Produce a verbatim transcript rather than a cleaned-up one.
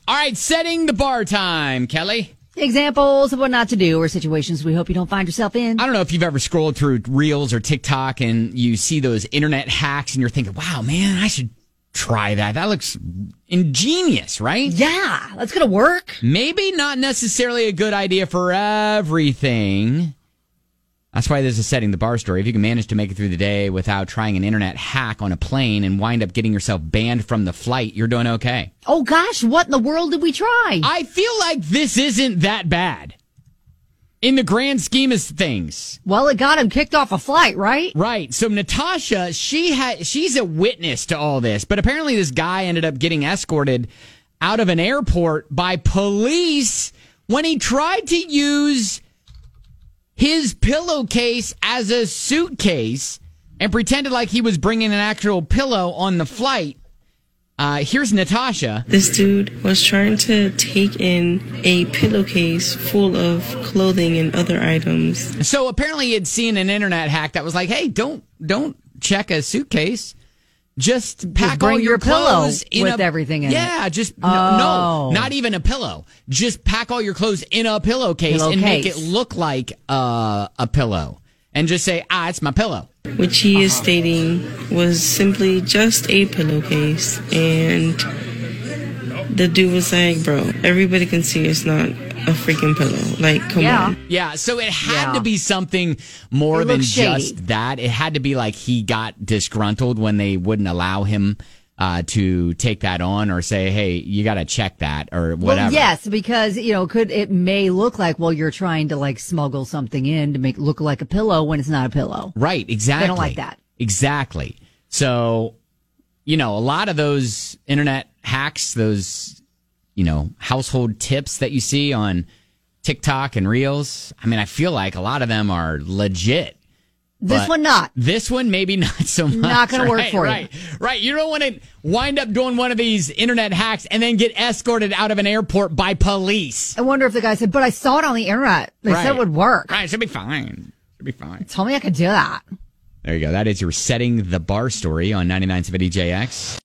All right, setting the bar time, Kelly. Examples of what not to do or situations we hope you don't find yourself in. I don't know if you've ever scrolled through Reels or TikTok and you see those internet hacks and you're thinking, wow, man, I should try that. That looks ingenious, right? Yeah, that's going to work. Maybe not necessarily a good idea for everything. That's why there's a setting the bar story. If you can manage to make it through the day without trying an internet hack on a plane and wind up getting yourself banned from the flight, you're doing okay. Oh, gosh, what in the world did we try? I feel like this isn't that bad in the grand scheme of things. Well, it got him kicked off a flight, right? Right. So Natasha, she had, she's a witness to all this, but apparently this guy ended up getting escorted out of an airport by police when he tried to use his pillowcase as a suitcase and pretended like he was bringing an actual pillow on the flight. Uh, here's Natasha. This dude was trying to take in a pillowcase full of clothing and other items. So apparently he had seen an internet hack that was like, hey, don't don't check a suitcase. Just pack just bring all your, your clothes pillow in with a, everything in yeah, it. just oh. no, no, not even a pillow. Just pack all your clothes in a pillowcase Pillow and case. make it look like uh, a pillow. And just say, ah, it's my pillow. Which he is stating was simply just a pillowcase. And the dude was like, bro, everybody can see it's not a freaking pillow. Like, come yeah. on. Yeah, so it had yeah. to be something more It than looks shady. just that. It had to be like he got disgruntled when they wouldn't allow him uh, to take that on or say, hey, you got to check that or whatever. Well, yes, because, you know, could it may look like, well, you're trying to like smuggle something in to make it look like a pillow when it's not a pillow. Right, exactly. They don't like that. Exactly. So, you know, a lot of those internet hacks, those, you know, household tips that you see on TikTok and Reels, I mean, I feel like a lot of them are legit. This one not. This one maybe not so much. Not going to work right, for right, you. Right, right. You don't want to wind up doing one of these internet hacks and then get escorted out of an airport by police. I wonder if the guy said, but I saw it on the internet. They right. said it would work. Right, it should be fine. Should be fine. Tell me I could do that. There you go. That is your setting the bar story on ninety-nine seven D J X.